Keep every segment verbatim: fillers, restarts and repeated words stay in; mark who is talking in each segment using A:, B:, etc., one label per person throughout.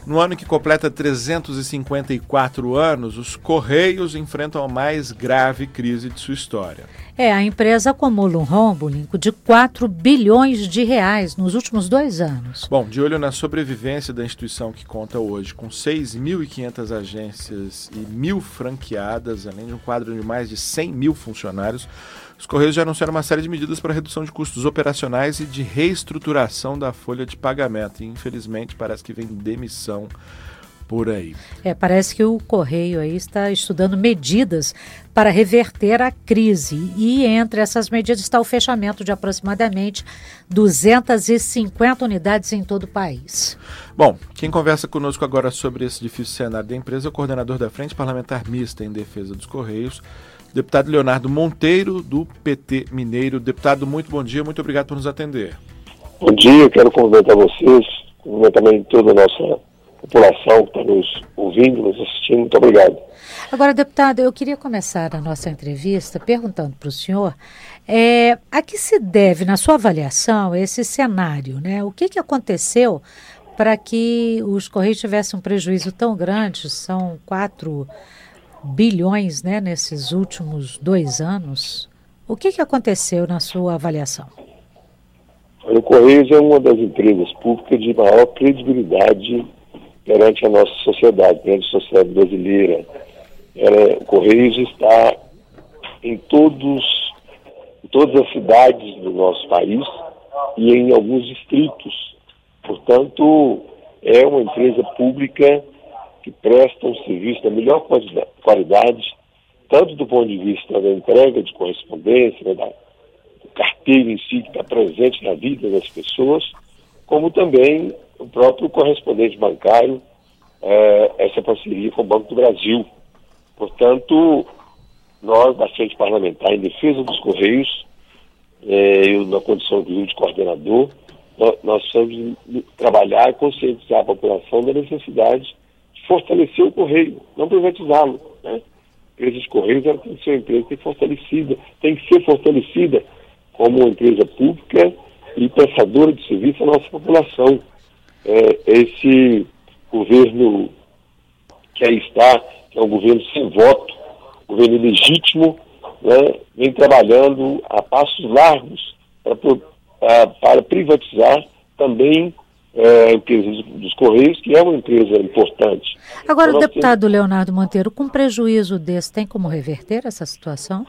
A: No ano que completa trezentos e cinquenta e quatro anos, os Correios enfrentam a mais grave crise de sua história.
B: É, a empresa acumula um rombo de quatro bilhões de reais nos últimos dois anos.
A: Bom, de olho na sobrevivência da instituição que conta hoje com seis mil e quinhentas agências e mil franqueadas, além de um quadro de mais de cem mil funcionários, os Correios já anunciaram uma série de medidas para redução de custos operacionais e de reestruturação da folha de pagamento. E, infelizmente, parece que vem demissão por aí.
B: É, parece que o Correio aí está estudando medidas para reverter a crise. E entre essas medidas está o fechamento de aproximadamente duzentas e cinquenta unidades em todo o país.
A: Bom, quem conversa conosco agora sobre esse difícil cenário da empresa é o coordenador da Frente Parlamentar Mista em Defesa dos Correios, deputado Leonardo Monteiro, do P T Mineiro. Deputado, muito bom dia, muito obrigado por nos atender.
C: Bom dia, quero cumprimentar vocês, cumprimentar também toda a nossa população que está nos ouvindo, nos assistindo. Muito obrigado.
B: Agora, deputado, eu queria começar a nossa entrevista perguntando para o senhor é, a que se deve, na sua avaliação, esse cenário, né? O que, que aconteceu para que os Correios tivessem um prejuízo tão grande? São quatro bilhões, né, nesses últimos dois anos. O que, que aconteceu na sua avaliação?
C: O Correios é uma das empresas públicas de maior credibilidade perante a nossa sociedade, perante a sociedade brasileira. Ela, o Correios está em, todos, em todas as cidades do nosso país e em alguns distritos. Portanto, é uma empresa pública que presta um serviço da melhor qualidade, tanto do ponto de vista da entrega de correspondência, da, do carteiro em si que está presente na vida das pessoas, como também o próprio correspondente bancário, eh, essa parceria com o Banco do Brasil. Portanto, nós, da Frente Parlamentar em Defesa dos Correios, eh, eu na condição de coordenador, nós, nós precisamos trabalhar e conscientizar a população da necessidade de fortalecer o Correio, não privatizá-lo, né? A empresa de Correios ela tem que ser uma empresa que tem, fortalecida, tem que ser fortalecida como uma empresa pública e prestadora de serviço à nossa população. É, esse governo que aí está, que é um governo sem voto, governo ilegítimo, né, vem trabalhando a passos largos para, para, para privatizar também é, a empresa dos, dos Correios, que é uma empresa importante.
B: Agora,
C: então,
B: deputado
C: temos...
B: Leonardo Monteiro, com prejuízo desse, tem como reverter essa situação?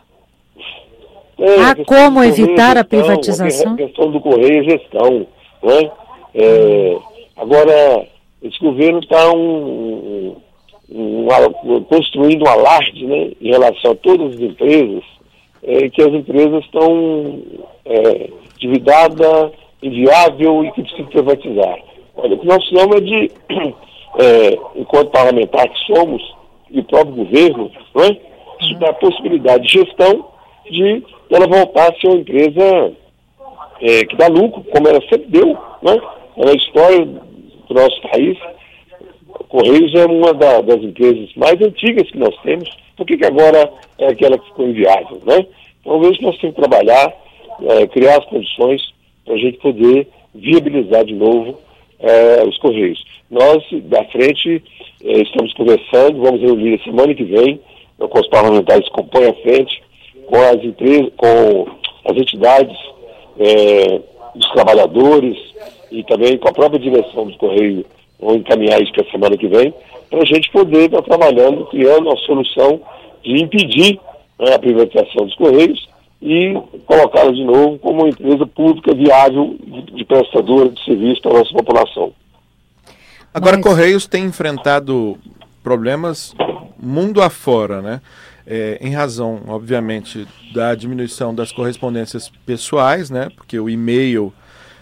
C: É,
B: Há como evitar a privatização?
C: A questão do Correio é gestão, né? É, agora, esse governo está um, um, um, construindo um alarde, né, em relação a todas as empresas, é, que as empresas estão é, endividadas, inviável e que precisam privatizar. Olha, o que nós precisamos é de, é, enquanto parlamentar que somos, e o próprio governo, né, estudar a possibilidade de gestão de ela voltar a ser uma empresa é, que dá lucro, como ela sempre deu, né? Na história do nosso país, o Correios é uma da, das empresas mais antigas que nós temos. Por que, que agora é aquela que ficou inviável, né? Então, eu vejo que nós temos que trabalhar, é, criar as condições para a gente poder viabilizar de novo é, os Correios. Nós, da frente, é, estamos conversando, vamos reunir a semana que vem, com os parlamentares que compõem a frente, com as empresas, com as entidades é, dos trabalhadores e também com a própria direção do Correio, vão encaminhar isso para a semana que vem, para a gente poder estar trabalhando, criando uma solução de impedir, né, a privatização dos Correios e colocá-la de novo como uma empresa pública viável de, de prestadora de serviço para a nossa população.
A: Agora,
B: Mas...
A: Correios tem enfrentado problemas mundo afora, né? É, em razão, obviamente, da diminuição das correspondências pessoais, né? Porque o e-mail,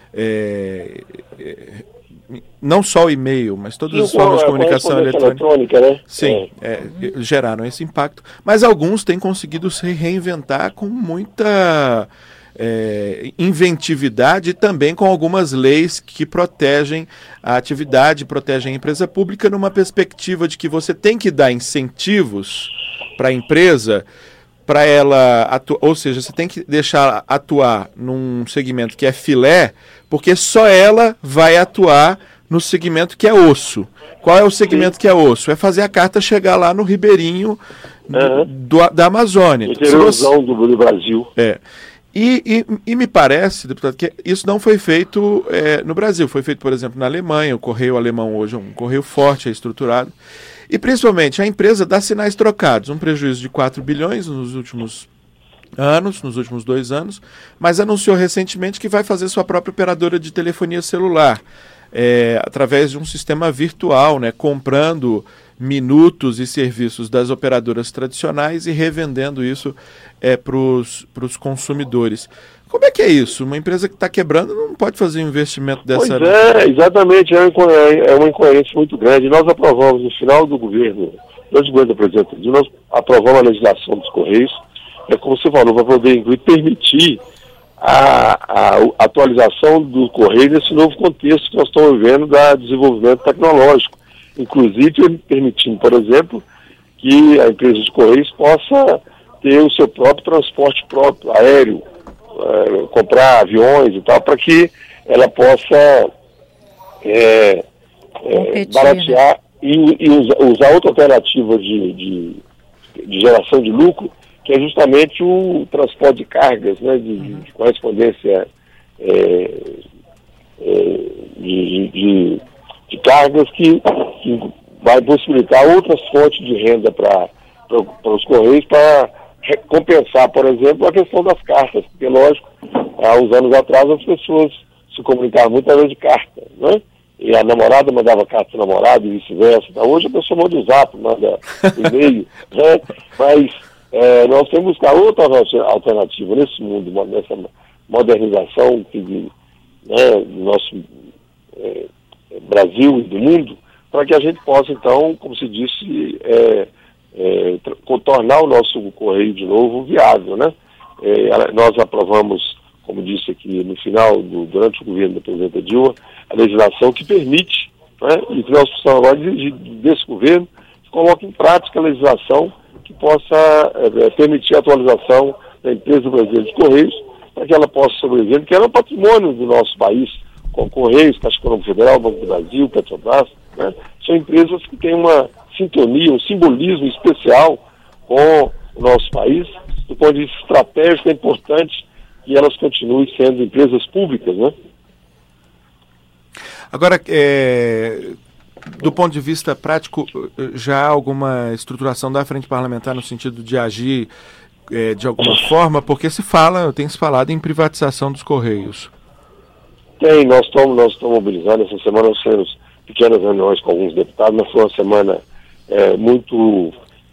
A: é, é, não só o e-mail, mas todas as formas de comunicação eletrônica, eletrônica né? Sim, é. É, geraram esse impacto. Mas alguns têm conseguido se reinventar com muita é, inventividade e também com algumas leis que protegem a atividade, protegem a empresa pública numa perspectiva de que você tem que dar incentivos para a empresa, para ela atuar, ou seja, você tem que deixar atuar num segmento que é filé, porque só ela vai atuar no segmento que é osso. Qual é o segmento Sim. que é osso? É fazer a carta chegar lá no ribeirinho uhum. do, da Amazônia.
C: Interiorzão do, do Brasil.
A: É. E, e, e me parece, deputado, que isso não foi feito é, no Brasil. Foi feito, por exemplo, na Alemanha. O correio alemão hoje é um correio forte, é estruturado. E, principalmente, a empresa dá sinais trocados. Um prejuízo de quatro bilhões nos últimos anos, nos últimos dois anos, mas anunciou recentemente que vai fazer sua própria operadora de telefonia celular, é, através de um sistema virtual, né, comprando minutos e serviços das operadoras tradicionais e revendendo isso é, para os consumidores. Como é que é isso? Uma empresa que está quebrando não pode fazer um investimento dessa...
C: Pois é, exatamente, é uma incoerência muito grande. Nós aprovamos no final do governo, durante o governo do presidente Dilma, nós aprovamos a legislação dos Correios, é como você falou, para poder incluir, permitir a, a atualização do Correio nesse novo contexto que nós estamos vivendo da desenvolvimento tecnológico. Inclusive permitindo, por exemplo, que a empresa de Correios possa ter o seu próprio transporte próprio, aéreo, é, comprar aviões e tal, para que ela possa é, é, baratear e, e usar, usar outra alternativa de, de, de geração de lucro, que é justamente o transporte de cargas, né, de, de, de correspondência é, é, de, de, de cargas que, que vai possibilitar outras fontes de renda para os Correios, para compensar, por exemplo, a questão das cartas, porque, lógico, há uns anos atrás as pessoas se comunicavam muito através de carta, né? E a namorada mandava carta para o namorado e vice-versa. Hoje a pessoa manda o zap, manda e-mail, né? Mas É, nós temos que buscar outra alternativa nesse mundo, nessa modernização que, né, do nosso é, Brasil e do mundo, para que a gente possa, então, como se disse, é, é, tornar o nosso correio de novo viável, né? É, nós aprovamos, como disse aqui no final, do, durante o governo da presidenta Dilma, a legislação que permite, né, e que nós precisamos agora de, de, desse governo, que coloque em prática a legislação que possa é, permitir a atualização da empresa brasileira de Correios, para que ela possa sobreviver, que é um patrimônio do nosso país, como Correios, Caixa Econômica Federal, Banco do Brasil, Petrobras, né? São empresas que têm uma sintonia, um simbolismo especial com o nosso país. Do ponto de vista estratégico, é importante que elas continuem sendo empresas públicas, né?
A: Agora, é... do ponto de vista prático, já há alguma estruturação da frente parlamentar no sentido de agir é, de alguma forma? Porque se fala, tem se falado em privatização dos Correios.
C: Tem, nós estamos nós estamos mobilizando. Essa semana nós temos pequenas reuniões com alguns deputados, mas foi uma semana é, muito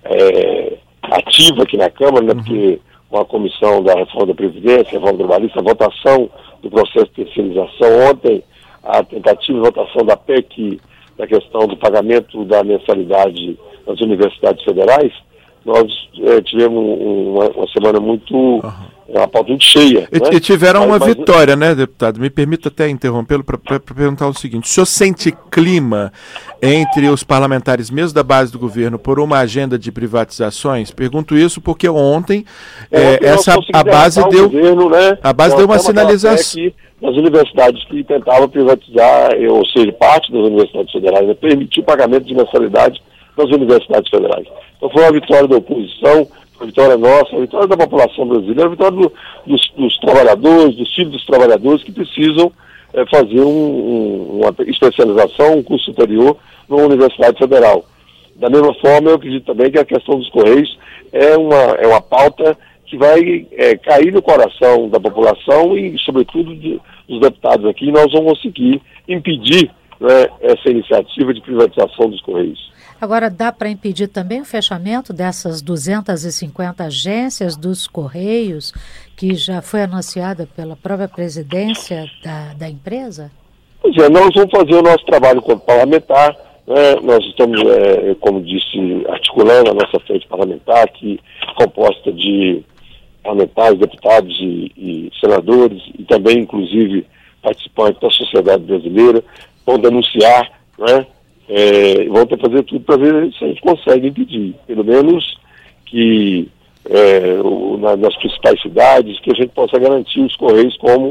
C: é, ativa aqui na Câmara, né, uhum. porque com a comissão da reforma da Previdência, reforma trabalhista, a votação do processo de terceirização ontem, a tentativa de votação da P E C, da questão do pagamento da mensalidade nas universidades federais, nós é, tivemos um, uma, uma semana muito, uhum. uma pauta muito cheia.
A: E,
C: né?
A: e tiveram mas, uma
C: mas,
A: vitória, né, deputado? Me permita até interrompê-lo para perguntar o seguinte: o senhor sente clima entre os parlamentares, mesmo da base do governo, por uma agenda de privatizações? Pergunto isso porque ontem é, essa, a base deu, governo, né? a base deu uma sinalização.
C: Nas universidades que tentavam privatizar, ou seja, parte das universidades federais, né, permitir o pagamento de mensalidade nas universidades federais. Então foi uma vitória da oposição, uma vitória nossa, uma vitória da população brasileira, uma vitória do, dos, dos trabalhadores, dos filhos dos trabalhadores que precisam é, fazer um, um, uma especialização, um curso superior numa universidade federal. Da mesma forma, eu acredito também que a questão dos Correios é uma, é uma pauta que vai é, cair no coração da população e, sobretudo, de, dos deputados aqui. Nós vamos conseguir impedir, né, essa iniciativa de privatização dos Correios.
B: Agora, dá para impedir também o fechamento dessas duzentas e cinquenta agências dos Correios, que já foi anunciada pela própria presidência da, da empresa?
C: Pois é, nós vamos fazer o nosso trabalho como parlamentar, né? Nós estamos, é, como disse, articulando a nossa frente parlamentar, que é composta de parlamentares, deputados e, e senadores, e também, inclusive, participantes da sociedade brasileira, vão denunciar, né? É, vão ter que fazer tudo para ver se a gente consegue impedir, pelo menos que é, o, na, nas principais cidades, que a gente possa garantir os Correios como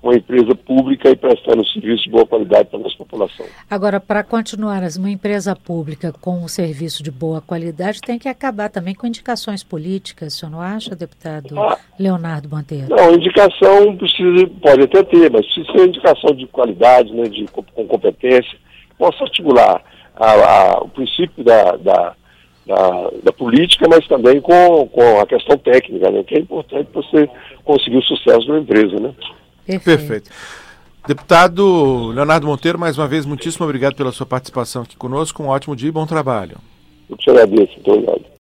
C: uma empresa pública e prestando serviço de boa qualidade para a nossa população.
B: Agora, para continuar uma empresa pública com um serviço de boa qualidade, tem que acabar também com indicações políticas, o senhor não acha, deputado ah, Leonardo Monteiro?
C: Não, indicação precisa, pode até ter, mas precisa ser indicação de qualidade, né, de, com competência, possa articular a, a, o princípio da, da, da, da política, mas também com, com a questão técnica, né, que é importante para você conseguir o sucesso de uma empresa, né?
B: Perfeito.
A: Perfeito. Deputado Leonardo Monteiro, mais uma vez, muitíssimo obrigado pela sua participação aqui conosco. Um ótimo dia e bom trabalho.
C: Eu te agradeço. Muito obrigado.